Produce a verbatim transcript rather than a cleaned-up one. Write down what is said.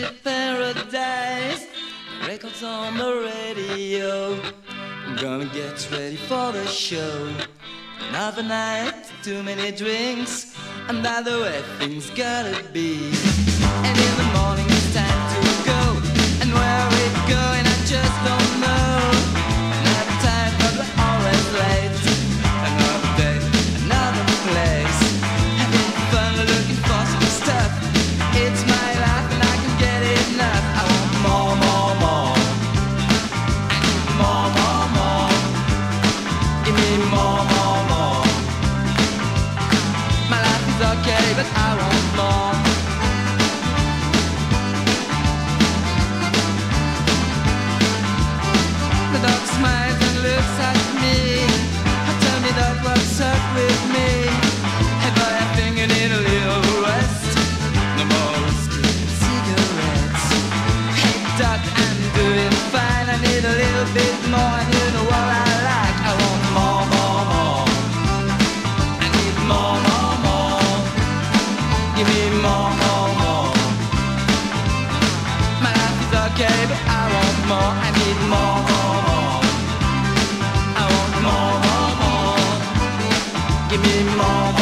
Music paradise, records on the radio. I'm gonna get ready for the show. Another night, too many drinks, and that's the way things gotta be. And in the morning it's time to go, and where we're going I just don't know. Another time, but we're always late. Another day, another place. Having fun, looking for some stuff. It's my life and I can get enough. I want more, more, more. I need more, more, more. Give me more, more, more. My life is okay, but I want more. The dog smiles and looks at me. Tell me that what's up with me. Hey boy, I think you need a little rest. No more whiskey and cigarettes. Hey doc, I'm doing fine. I need a little bit more, and you know what I like. I want more, more, more. I need more, more, more. Give me more, more, more. My life is okay, but I want more. I need more, more, more. I want more, more, more. Give me more.